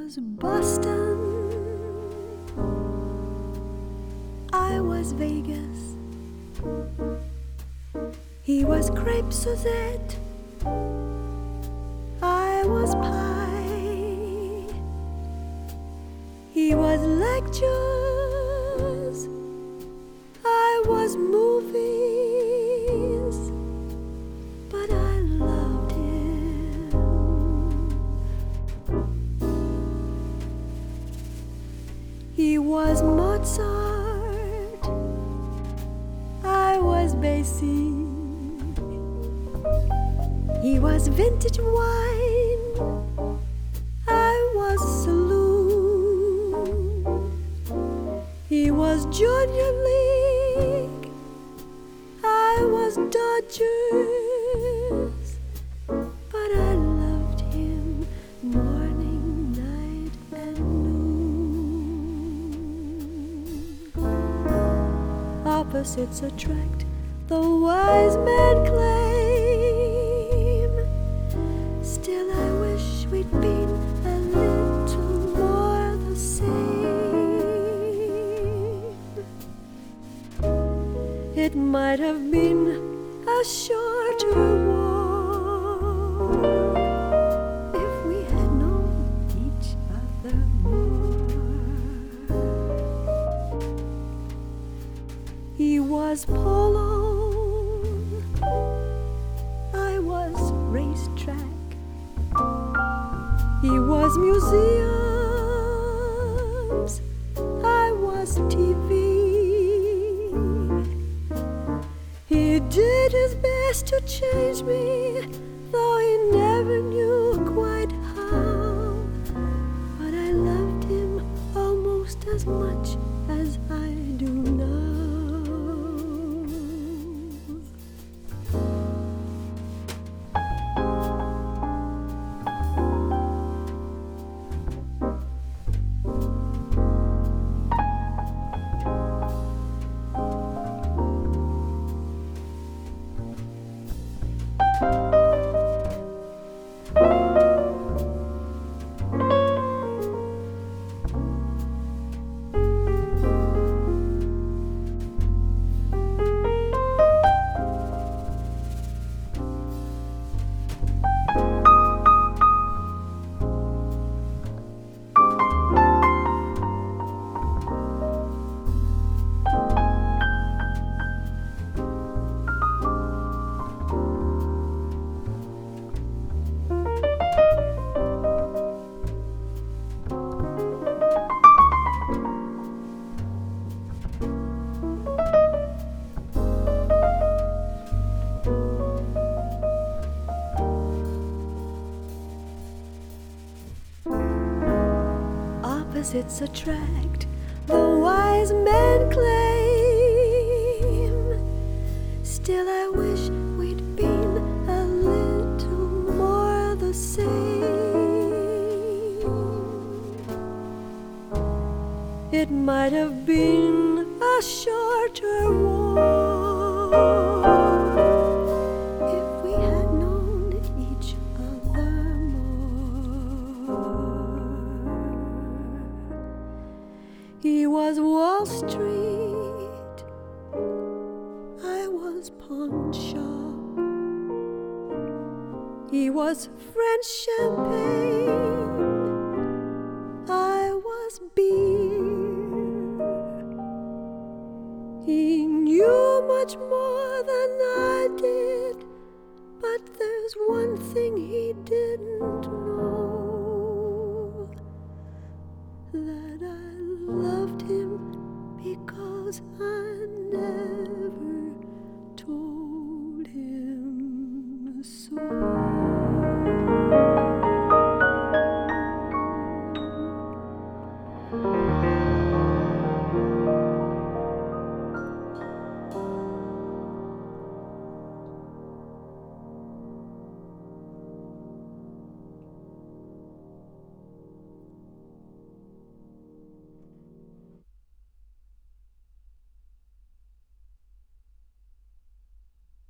was Boston, I was Vegas. He was Crepe Suzette, I was pie. He was lectures, I was movies, but I loved him. He was Mozart, I was Basie. He was vintage wine, I was saloon. He was Junior League, I was Dodgers, but I loved him morning, night, and noon. Opposites attract, the wise man claim. Still I wish we'd been a little more the same. It might have been a shorter war if we had known each other more. He was polo, I was racetrack. He was museums, I was TV. He did his best to change me, though he never knew quite how. But I loved him almost as much as I do now. Opposites attract, the wise men claim. Still I wish we'd been a little more the same. It might have been a shorter war if we had known each other more. He was Wall Street, I was pawn shop. He was French champagne, I was beer. He knew much more than I did, but there's one thing he didn't know, that I loved him because